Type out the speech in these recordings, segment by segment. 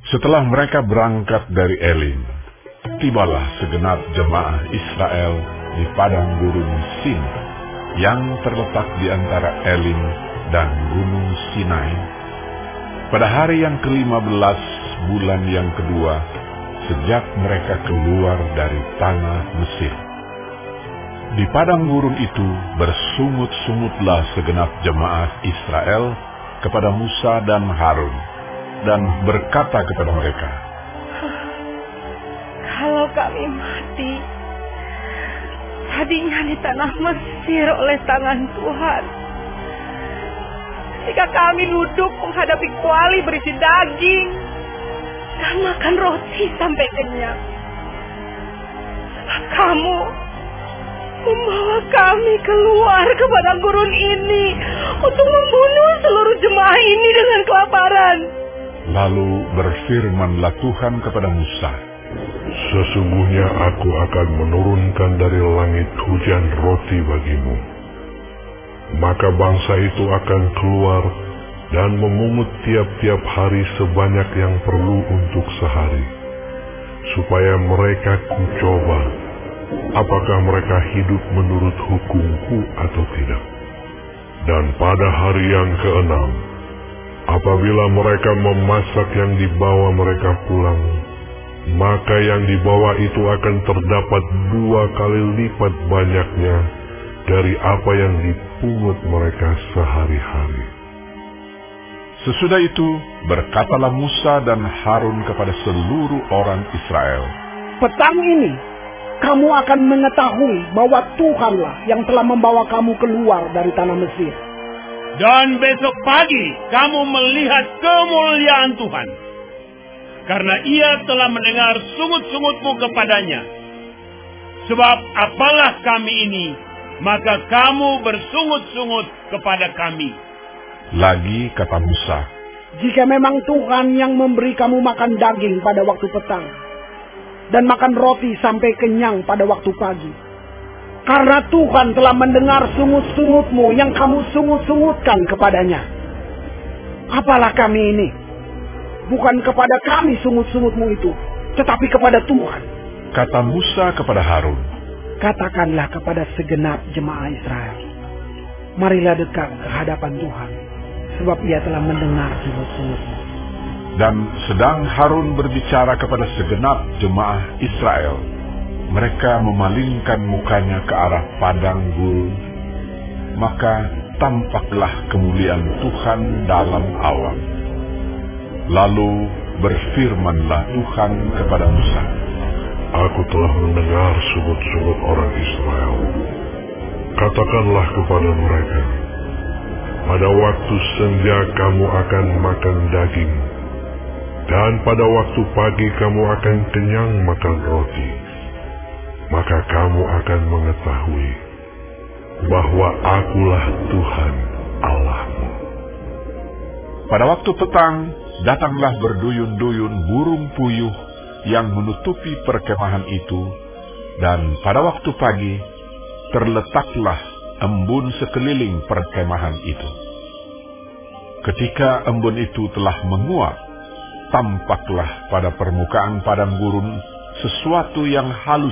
Setelah mereka berangkat dari Elim, tibalah segenap jemaah Israel di padang gurun Sin yang terletak di antara Elim dan Gunung Sinai pada hari yang ke-15 bulan yang kedua sejak mereka keluar dari tanah Mesir. Di padang gurun itu bersungut-sungutlah segenap jemaah Israel kepada Musa dan Harun, dan berkata kepada mereka, "Kalau kami mati tadinya di tanah Mesir oleh tangan Tuhan, ketika kami duduk menghadapi kuali berisi daging dan makan roti sampai kenyang, sebab kamu membawa kami keluar ke padang gurun ini untuk membunuh seluruh jemaah ini dengan kelaparan." Lalu berfirmanlah Tuhan kepada Musa, "Sesungguhnya aku akan menurunkan dari langit hujan roti bagimu. Maka bangsa itu akan keluar dan memungut tiap-tiap hari sebanyak yang perlu untuk sehari, supaya mereka kucoba apakah mereka hidup menurut hukumku atau tidak. Dan pada hari yang ke-6, apabila mereka memasak yang dibawa mereka pulang, maka yang dibawa itu akan terdapat 2 kali lipat banyaknya dari apa yang dipungut mereka sehari-hari." Sesudah itu berkatalah Musa dan Harun kepada seluruh orang Israel, "Petang ini kamu akan mengetahui bahwa Tuhanlah yang telah membawa kamu keluar dari tanah Mesir. Dan besok pagi kamu melihat kemuliaan Tuhan, karena Ia telah mendengar sungut-sungutmu kepadanya. Sebab apalah kami ini, maka kamu bersungut-sungut kepada kami." Lagi kata Musa, Jika memang Tuhan yang memberi kamu makan daging pada waktu petang, dan makan roti sampai kenyang pada waktu pagi, karena Tuhan telah mendengar sungut-sungutmu yang kamu sungut-sungutkan kepadanya, apalah kami ini? Bukan kepada kami sungut-sungutmu itu, tetapi kepada Tuhan. kata Musa kepada Harun, Katakanlah kepada segenap jemaah Israel, marilah dekat ke hadapan Tuhan, sebab Ia telah mendengar sungut-sungutmu. dan sedang Harun berbicara kepada segenap jemaah Israel, mereka memalingkan mukanya ke arah padang gurun, maka tampaklah kemuliaan Tuhan dalam awan. Lalu berfirmanlah Tuhan kepada Musa, "Aku telah mendengar sungut-sungut orang Israel. Katakanlah kepada mereka, pada waktu senja kamu akan makan daging, dan pada waktu pagi kamu akan kenyang makan roti. Maka kamu akan mengetahui bahwa Akulah Tuhan Allahmu." Pada waktu petang, datanglah berduyun-duyun burung puyuh yang menutupi perkemahan itu, dan pada waktu pagi, terletaklah embun sekeliling perkemahan itu. Ketika embun itu telah menguap, tampaklah pada permukaan padang gurun sesuatu yang halus,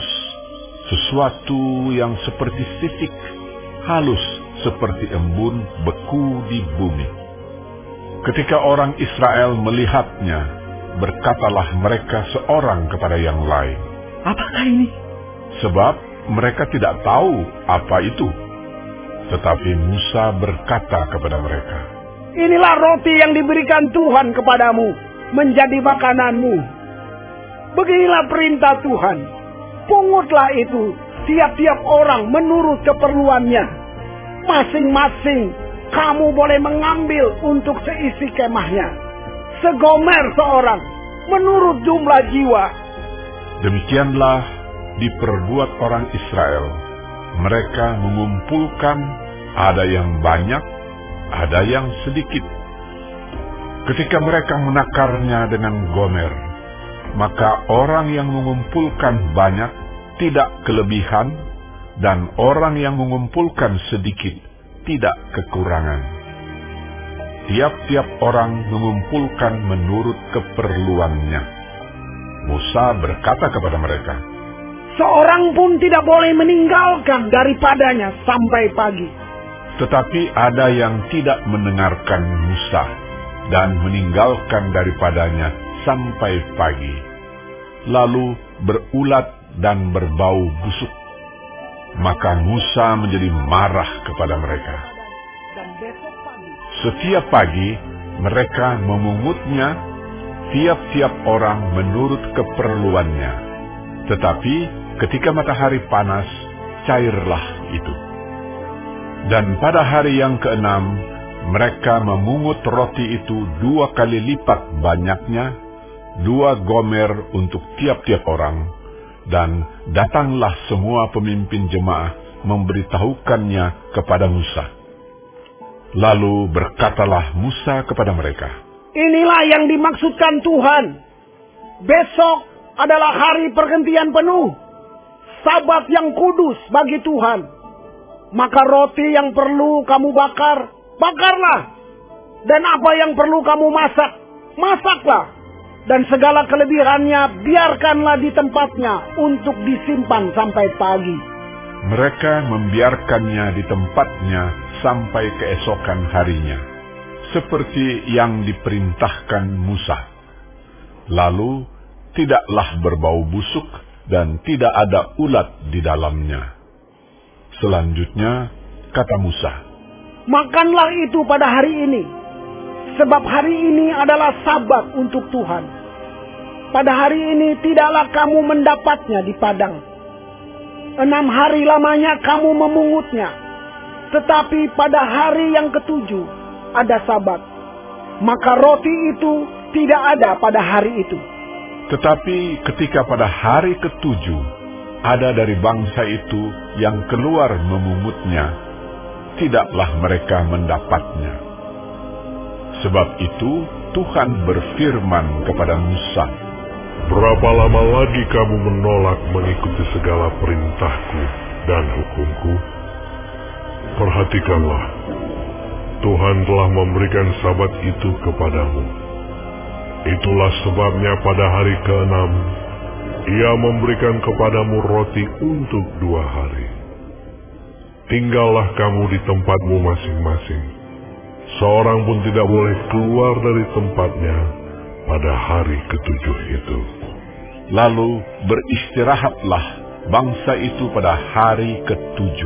sesuatu yang seperti sisik, halus seperti embun beku di bumi. Ketika orang Israel melihatnya, berkatalah mereka seorang kepada yang lain, Apakah ini? sebab mereka tidak tahu apa itu. Tetapi Musa berkata kepada mereka, Inilah roti yang diberikan Tuhan kepadamu, menjadi makananmu. Beginilah perintah Tuhan, pungutlah itu tiap-tiap orang menurut keperluannya. Masing-masing kamu boleh mengambil untuk seisi kemahnya, segomer seorang menurut jumlah jiwa. Demikianlah diperbuat orang Israel. Mereka mengumpulkan, ada yang banyak, ada yang sedikit. Ketika mereka menakarnya dengan gomer, maka orang yang mengumpulkan banyak tidak kelebihan, dan orang yang mengumpulkan sedikit tidak kekurangan. tiap-tiap orang mengumpulkan menurut keperluannya. Musa berkata kepada mereka, seorang pun tidak boleh meninggalkan daripadanya sampai pagi. Tetapi ada yang tidak mendengarkan Musa dan meninggalkan daripadanya sampai pagi, lalu berulat dan berbau busuk. Maka Musa menjadi marah kepada mereka. Setiap pagi mereka memungutnya, tiap-tiap orang menurut keperluannya. Tetapi ketika matahari panas, cairlah itu. Dan pada hari yang ke-6, mereka memungut roti itu 2 kali lipat banyaknya, 2 gomer untuk tiap-tiap orang. Dan datanglah semua pemimpin jemaah memberitahukannya kepada Musa. Lalu berkatalah Musa kepada mereka, inilah yang dimaksudkan Tuhan. Besok adalah hari pergantian penuh, Sabat yang kudus bagi Tuhan. Maka roti yang perlu kamu bakar, bakarlah. Dan apa yang perlu kamu masak, masaklah. Dan segala kelebihannya biarkanlah di tempatnya untuk disimpan sampai pagi. Mereka membiarkannya di tempatnya sampai keesokan harinya, seperti yang diperintahkan Musa. Lalu tidaklah berbau busuk dan tidak ada ulat di dalamnya. Selanjutnya kata Musa, makanlah itu pada hari ini, sebab hari ini adalah Sabat untuk Tuhan. Pada hari ini tidaklah kamu mendapatnya di padang. 6 hari lamanya kamu memungutnya. Tetapi pada hari yang ke-7 ada Sabat. Maka roti itu tidak ada pada hari itu. Tetapi ketika pada hari ke-7 ada dari bangsa itu yang keluar memungutnya, tidaklah mereka mendapatnya. Sebab itu Tuhan berfirman kepada Musa, berapa lama lagi kamu menolak mengikuti segala perintahku dan hukumku? Perhatikanlah, Tuhan telah memberikan Sabat itu kepadamu. Itulah sebabnya pada hari ke-6, Ia memberikan kepadamu roti untuk 2 hari. Tinggallah kamu di tempatmu masing-masing. Seorang pun tidak boleh keluar dari tempatnya pada hari ke-7 itu. Lalu beristirahatlah bangsa itu pada hari ke-7.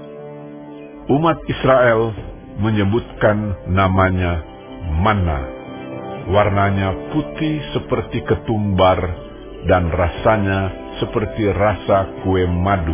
Umat Israel menyebutkan namanya manna. Warnanya putih seperti ketumbar dan rasanya seperti rasa kue madu.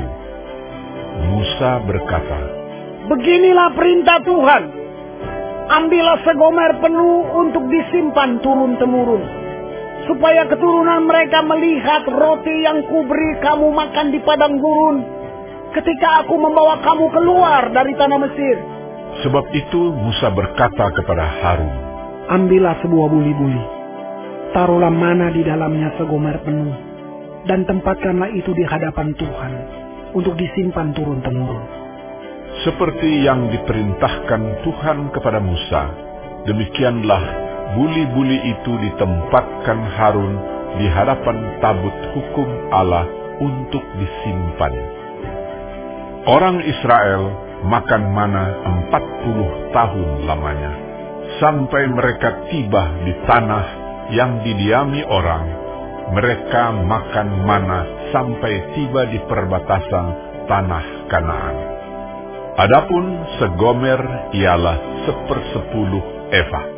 Musa berkata, beginilah perintah Tuhan. Ambillah segomer penuh untuk disimpan turun-temurun, supaya keturunan mereka melihat roti yang kuberi kamu makan di padang gurun, ketika aku membawa kamu keluar dari tanah Mesir. Sebab itu Musa berkata kepada Harun, ambillah sebuah buli-buli, taruhlah mana di dalamnya segomer penuh, dan tempatkanlah itu di hadapan Tuhan, untuk disimpan turun-temurun. Seperti yang diperintahkan Tuhan kepada Musa, demikianlah buli-buli itu ditempatkan Harun di hadapan tabut hukum Allah untuk disimpan. Orang Israel makan mana 40 tahun lamanya, sampai mereka tiba di tanah yang didiami orang. Mereka makan mana sampai tiba di perbatasan tanah Kanaan. Adapun segomer ialah 1/10 eva.